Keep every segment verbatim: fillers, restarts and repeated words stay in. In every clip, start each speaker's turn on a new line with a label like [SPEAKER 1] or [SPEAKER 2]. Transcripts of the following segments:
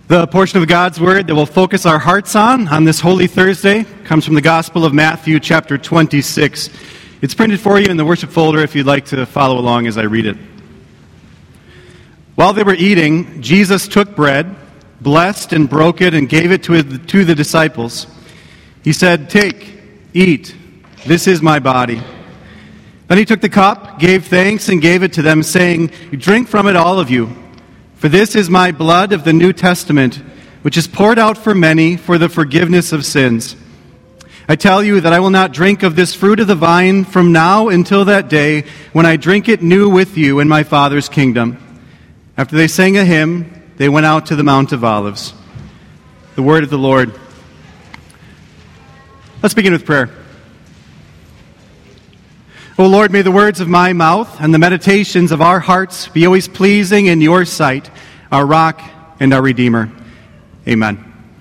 [SPEAKER 1] The portion of God's Word that we'll focus our hearts on on this Holy Thursday comes from the Gospel of Matthew, chapter twenty-six. It's printed for you in the worship folder if you'd like to follow along as I read it. While they were eating, Jesus took bread, blessed and broke it, and gave it to, to the disciples. He said, "Take, eat, this is my body." Then he took the cup, gave thanks, and gave it to them, saying, "Drink from it, all of you. For this is my blood of the New Testament, which is poured out for many for the forgiveness of sins. I tell you that I will not drink of this fruit of the vine from now until that day when I drink it new with you in my Father's kingdom." After they sang a hymn, they went out to the Mount of Olives. The word of the Lord. Let's begin with prayer. O Lord, may the words of my mouth and the meditations of our hearts be always pleasing in your sight, our rock and our Redeemer. Amen.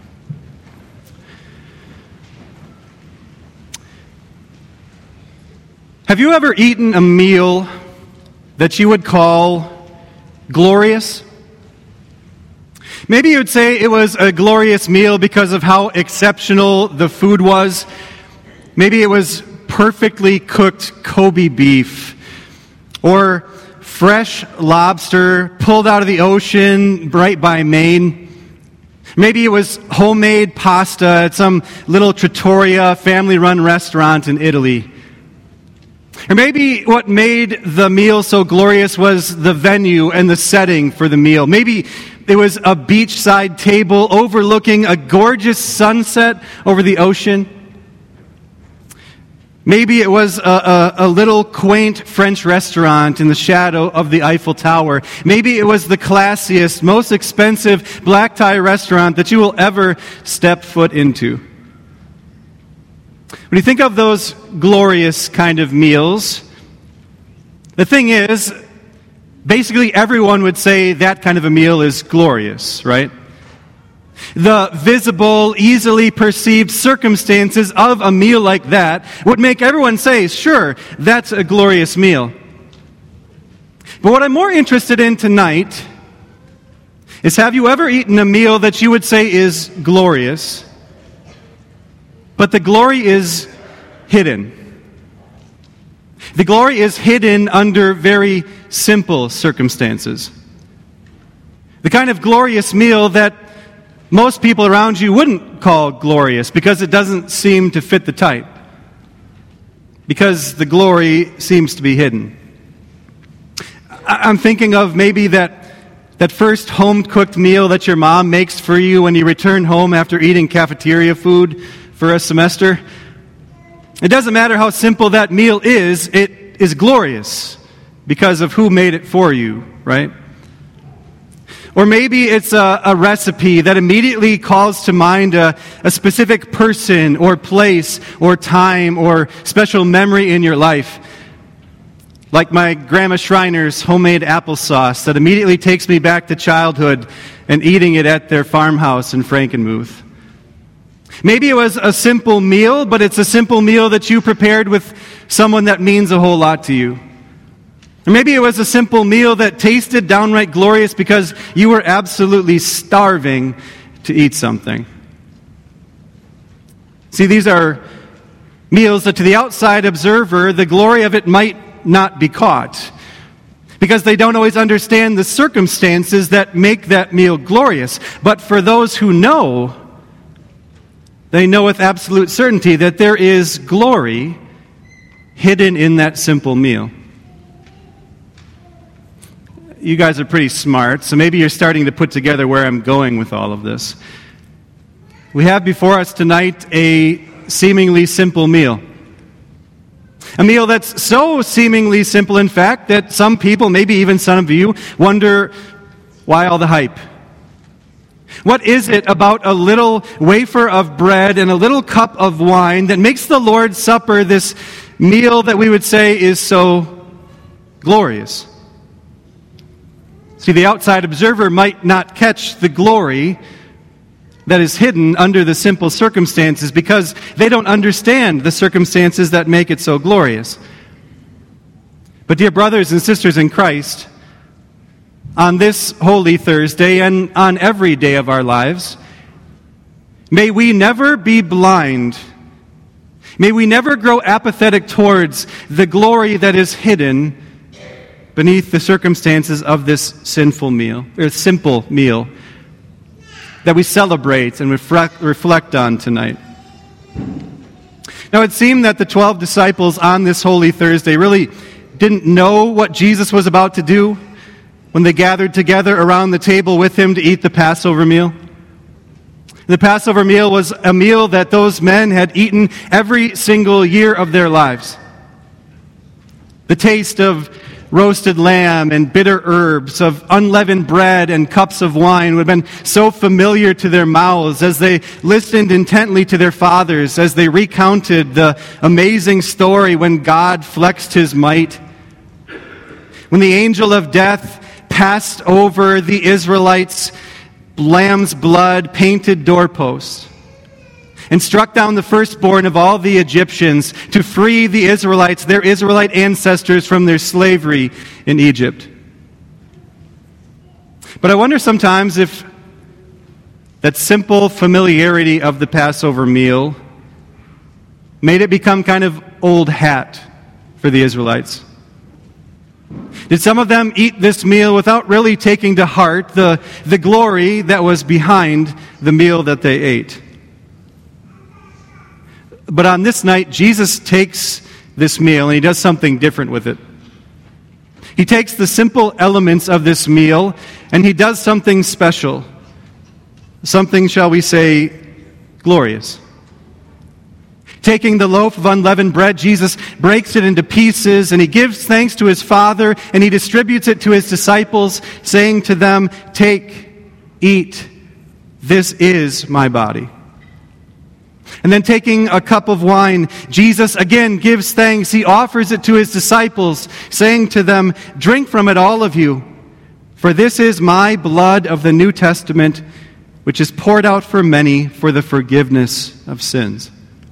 [SPEAKER 1] Have you ever eaten a meal that you would call glorious? Maybe you would say it was a glorious meal because of how exceptional the food was. Maybe it was perfectly cooked Kobe beef, or fresh lobster pulled out of the ocean right by Maine. Maybe it was homemade pasta at some little trattoria, family-run restaurant in Italy. Or maybe what made the meal so glorious was the venue and the setting for the meal. Maybe it was a beachside table overlooking a gorgeous sunset over the ocean. Maybe it was a, a, a little quaint French restaurant in the shadow of the Eiffel Tower. Maybe it was the classiest, most expensive black tie restaurant that you will ever step foot into. When you think of those glorious kind of meals, the thing is, basically everyone would say that kind of a meal is glorious, right? The visible, easily perceived circumstances of a meal like that would make everyone say, sure, that's a glorious meal. But what I'm more interested in tonight is, have you ever eaten a meal that you would say is glorious, but the glory is hidden? The glory is hidden under very simple circumstances. The kind of glorious meal that most people around you wouldn't call glorious because it doesn't seem to fit the type. Because the glory seems to be hidden. I'm thinking of maybe that, that first home-cooked meal that your mom makes for you when you return home after eating cafeteria food for a semester. It doesn't matter how simple that meal is, it is glorious because of who made it for you, right? Or maybe it's a, a recipe that immediately calls to mind a, a specific person or place or time or special memory in your life. Like my Grandma Schreiner's homemade applesauce that immediately takes me back to childhood and eating it at their farmhouse in Frankenmuth. Maybe it was a simple meal, but it's a simple meal that you prepared with someone that means a whole lot to you. Or maybe it was a simple meal that tasted downright glorious because you were absolutely starving to eat something. See, these are meals that to the outside observer, the glory of it might not be caught, because they don't always understand the circumstances that make that meal glorious. But for those who know, they know with absolute certainty that there is glory hidden in that simple meal. You guys are pretty smart, so maybe you're starting to put together where I'm going with all of this. We have before us tonight a seemingly simple meal. A meal that's so seemingly simple, in fact, that some people, maybe even some of you, wonder, why all the hype? What is it about a little wafer of bread and a little cup of wine that makes the Lord's Supper this meal that we would say is so glorious? See, the outside observer might not catch the glory that is hidden under the simple circumstances because they don't understand the circumstances that make it so glorious. But dear brothers and sisters in Christ, on this Holy Thursday and on every day of our lives, may we never be blind. May we never grow apathetic towards the glory that is hidden beneath the circumstances of this sinful meal, or simple meal that we celebrate and reflect, reflect on tonight. Now, it seemed that the twelve disciples on this Holy Thursday really didn't know what Jesus was about to do when they gathered together around the table with him to eat the Passover meal. The Passover meal was a meal that those men had eaten every single year of their lives. The taste of roasted lamb and bitter herbs, of unleavened bread and cups of wine would have been so familiar to their mouths as they listened intently to their fathers, as they recounted the amazing story when God flexed his might, when the angel of death passed over the Israelites' lamb's blood painted doorposts and struck down the firstborn of all the Egyptians to free the Israelites, their Israelite ancestors, from their slavery in Egypt. But I wonder sometimes if that simple familiarity of the Passover meal made it become kind of old hat for the Israelites. Did some of them eat this meal without really taking to heart the, the glory that was behind the meal that they ate? But on this night, Jesus takes this meal and he does something different with it. He takes the simple elements of this meal and he does something special. Something, shall we say, glorious. Taking the loaf of unleavened bread, Jesus breaks it into pieces and he gives thanks to his Father and he distributes it to his disciples, saying to them, "Take, eat, this is my body." And then taking a cup of wine, Jesus again gives thanks. He offers it to his disciples, saying to them, "Drink from it, all of you, for this is my blood of the New Testament, which is poured out for many for the forgiveness of sins."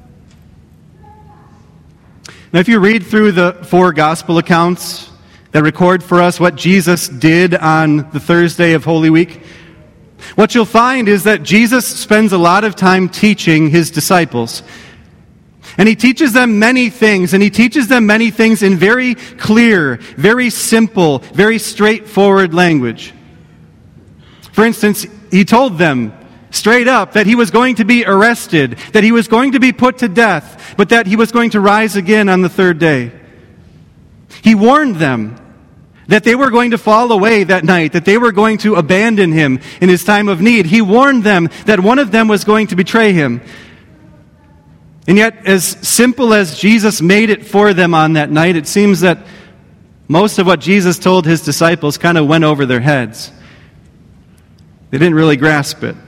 [SPEAKER 1] Now, if you read through the four gospel accounts that record for us what Jesus did on the Thursday of Holy Week, what you'll find is that Jesus spends a lot of time teaching his disciples. And he teaches them many things, and he teaches them many things in very clear, very simple, very straightforward language. For instance, he told them straight up that he was going to be arrested, that he was going to be put to death, but that he was going to rise again on the third day. He warned them that they were going to fall away that night, that they were going to abandon him in his time of need. He warned them that one of them was going to betray him. And yet, as simple as Jesus made it for them on that night, it seems that most of what Jesus told his disciples kind of went over their heads. They didn't really grasp it.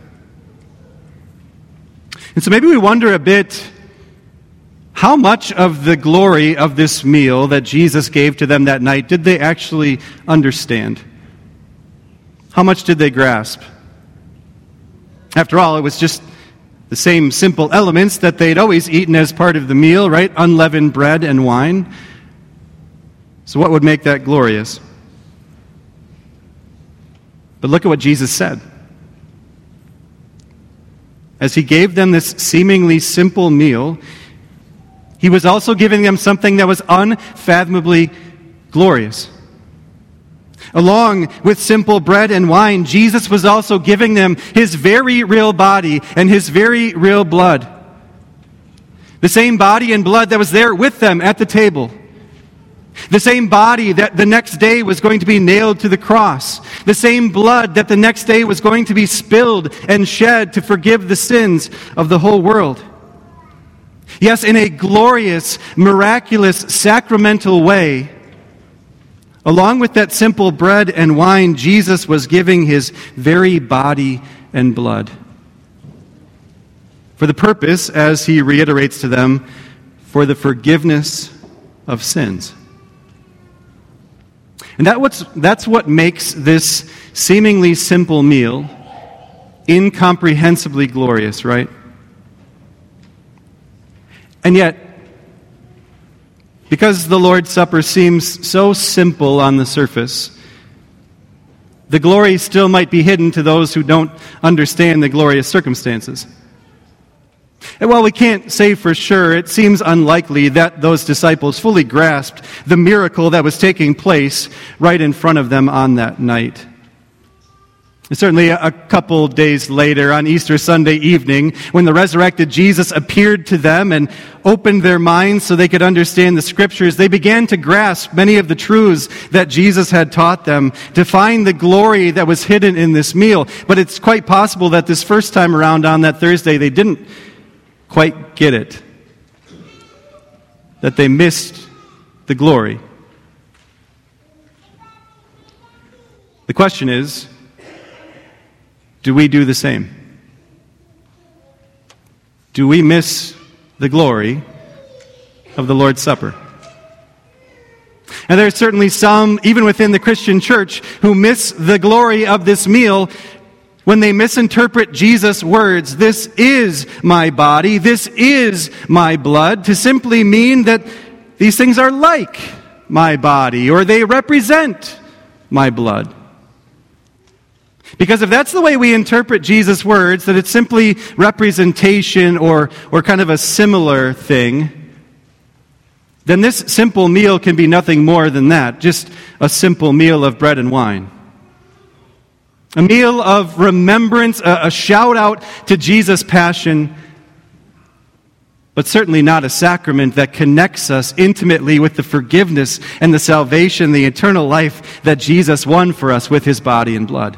[SPEAKER 1] And so maybe we wonder a bit, how much of the glory of this meal that Jesus gave to them that night did they actually understand? How much did they grasp? After all, it was just the same simple elements that they'd always eaten as part of the meal, right? Unleavened bread and wine. So what would make that glorious? But look at what Jesus said. As he gave them this seemingly simple meal, he was also giving them something that was unfathomably glorious. Along with simple bread and wine, Jesus was also giving them his very real body and his very real blood. The same body and blood that was there with them at the table. The same body that the next day was going to be nailed to the cross. The same blood that the next day was going to be spilled and shed to forgive the sins of the whole world. Yes, in a glorious, miraculous, sacramental way, along with that simple bread and wine, Jesus was giving his very body and blood. For the purpose, as he reiterates to them, for the forgiveness of sins. And that what's, that's what makes this seemingly simple meal incomprehensibly glorious, right? And yet, because the Lord's Supper seems so simple on the surface, The glory still might be hidden to those who don't understand the glorious circumstances. And while we can't say for sure, it seems unlikely that those disciples fully grasped the miracle that was taking place right in front of them on that night. And certainly a couple days later, on Easter Sunday evening, when the resurrected Jesus appeared to them and opened their minds so they could understand the Scriptures, they began to grasp many of the truths that Jesus had taught them, to find the glory that was hidden in this meal. But it's quite possible that this first time around on that Thursday, they didn't quite get it, that they missed the glory. The question is, do we do the same? Do we miss the glory of the Lord's Supper? And there are certainly some, even within the Christian church, who miss the glory of this meal when they misinterpret Jesus' words, "This is my body, this is my blood," to simply mean that these things are like my body, or they represent my blood. Because if that's the way we interpret Jesus' words, that it's simply representation or, or kind of a similar thing, then this simple meal can be nothing more than that, just a simple meal of bread and wine. A meal of remembrance, a, a shout out to Jesus' passion, but certainly not a sacrament that connects us intimately with the forgiveness and the salvation, the eternal life that Jesus won for us with his body and blood.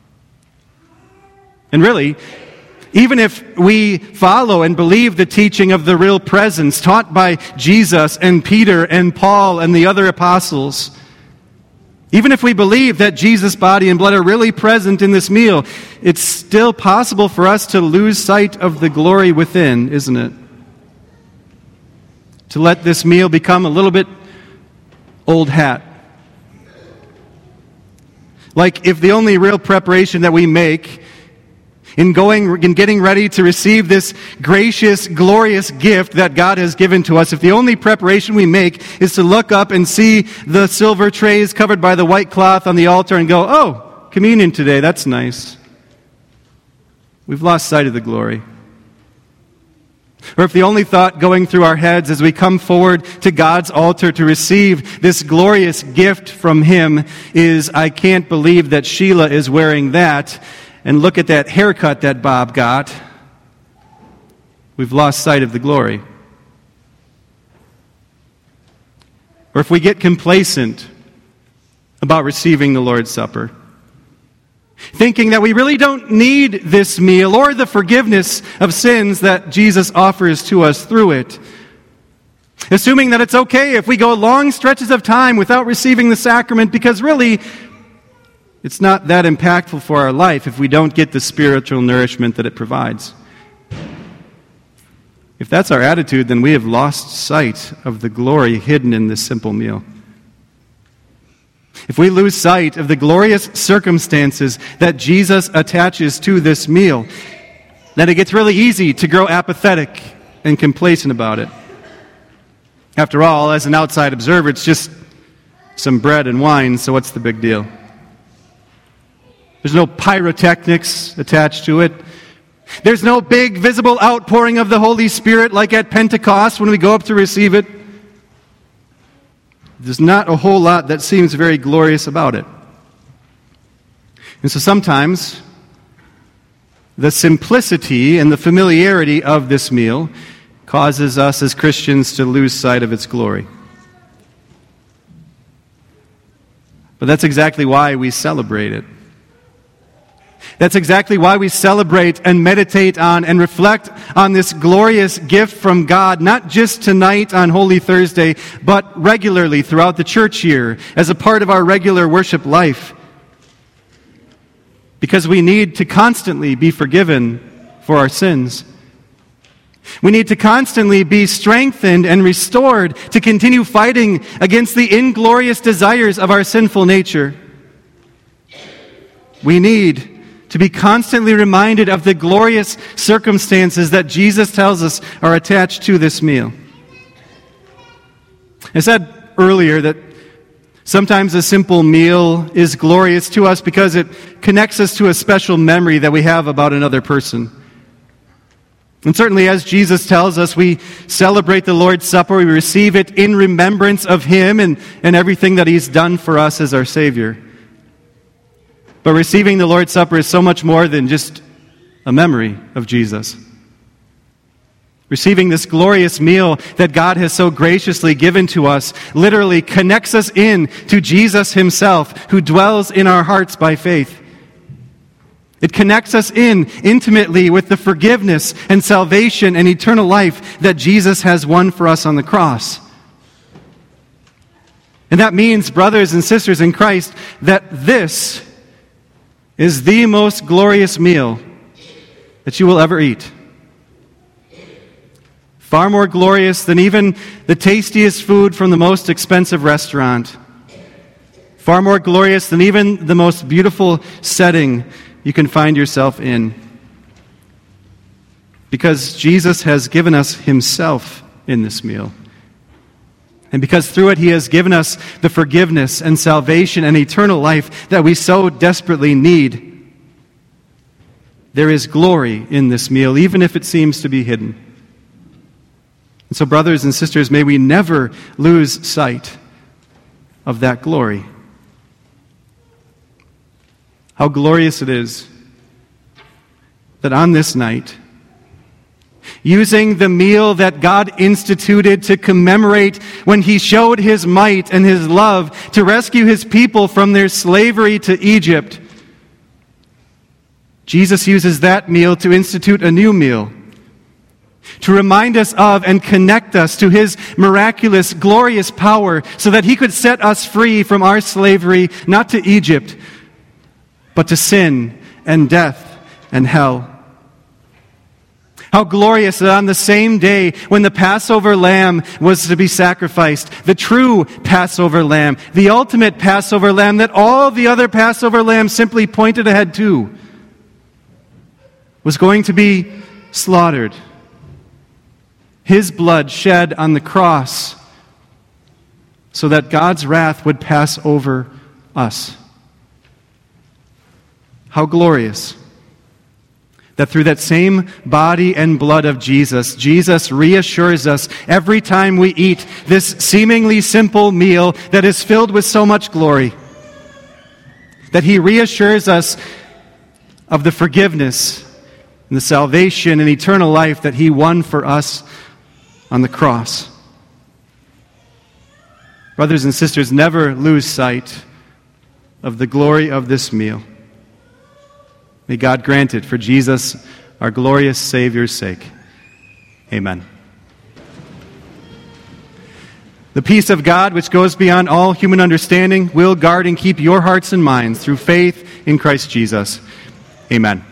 [SPEAKER 1] And really, even if we follow and believe the teaching of the real presence taught by Jesus and Peter and Paul and the other apostles, even if we believe that Jesus' body and blood are really present in this meal, it's still possible for us to lose sight of the glory within, isn't it? To let this meal become a little bit old hat. Like if the only real preparation that we make in going, in getting ready to receive this gracious, glorious gift that God has given to us, if the only preparation we make is to look up and see the silver trays covered by the white cloth on the altar and go, "Oh, communion today, that's nice," we've lost sight of the glory. Or if the only thought going through our heads as we come forward to God's altar to receive this glorious gift from Him is, "I can't believe that Sheila is wearing that, and look at that haircut that Bob got," we've lost sight of the glory. Or if we get complacent about receiving the Lord's Supper, thinking that we really don't need this meal or the forgiveness of sins that Jesus offers to us through it, assuming that it's okay if we go long stretches of time without receiving the sacrament because really it's not that impactful for our life if we don't get the spiritual nourishment that it provides. If that's our attitude, then we have lost sight of the glory hidden in this simple meal. If we lose sight of the glorious circumstances that Jesus attaches to this meal, then it gets really easy to grow apathetic and complacent about it. After all, as an outside observer, it's just some bread and wine, so what's the big deal? There's no pyrotechnics attached to it. There's no big visible outpouring of the Holy Spirit like at Pentecost when we go up to receive it. There's not a whole lot that seems very glorious about it. And so sometimes the simplicity and the familiarity of this meal causes us as Christians to lose sight of its glory. But that's exactly why we celebrate it. That's exactly why we celebrate and meditate on and reflect on this glorious gift from God, not just tonight on Holy Thursday, but regularly throughout the church year as a part of our regular worship life. Because we need to constantly be forgiven for our sins. We need to constantly be strengthened and restored to continue fighting against the inglorious desires of our sinful nature. We need to be constantly reminded of the glorious circumstances that Jesus tells us are attached to this meal. I said earlier that Sometimes a simple meal is glorious to us because it connects us to a special memory that we have about another person. And certainly, as Jesus tells us, we celebrate the Lord's Supper, we receive it in remembrance of Him and, and everything that He's done for us as our Savior. But receiving the Lord's Supper is so much more than just a memory of Jesus. Receiving this glorious meal that God has so graciously given to us literally connects us in to Jesus Himself, who dwells in our hearts by faith. It connects us in intimately with the forgiveness and salvation and eternal life that Jesus has won for us on the cross. And that means, brothers and sisters in Christ, that this is the most glorious meal that you will ever eat. Far more glorious than even the tastiest food from the most expensive restaurant. Far more glorious than even the most beautiful setting you can find yourself in. Because Jesus has given us Himself in this meal. And because through it He has given us the forgiveness and salvation and eternal life that we so desperately need. There is glory in this meal, even if it seems to be hidden. And so, brothers and sisters, may we never lose sight of that glory. How glorious it is that on this night, using the meal that God instituted to commemorate when He showed His might and His love to rescue His people from their slavery to Egypt, Jesus uses that meal to institute a new meal, to remind us of and connect us to His miraculous, glorious power so that He could set us free from our slavery, not to Egypt, but to sin and death and hell. How glorious that on the same day when the Passover lamb was to be sacrificed, the true Passover lamb, the ultimate Passover lamb that all the other Passover lambs simply pointed ahead to, was going to be slaughtered. His blood shed on the cross so that God's wrath would pass over us. How glorious that through that same body and blood of Jesus, Jesus reassures us every time we eat this seemingly simple meal that is filled with so much glory, that He reassures us of the forgiveness and the salvation and eternal life that He won for us on the cross. Brothers and sisters, never lose sight of the glory of this meal. May God grant it for Jesus, our glorious Savior's sake. Amen. The peace of God, which goes beyond all human understanding, will guard and keep your hearts and minds through faith in Christ Jesus. Amen.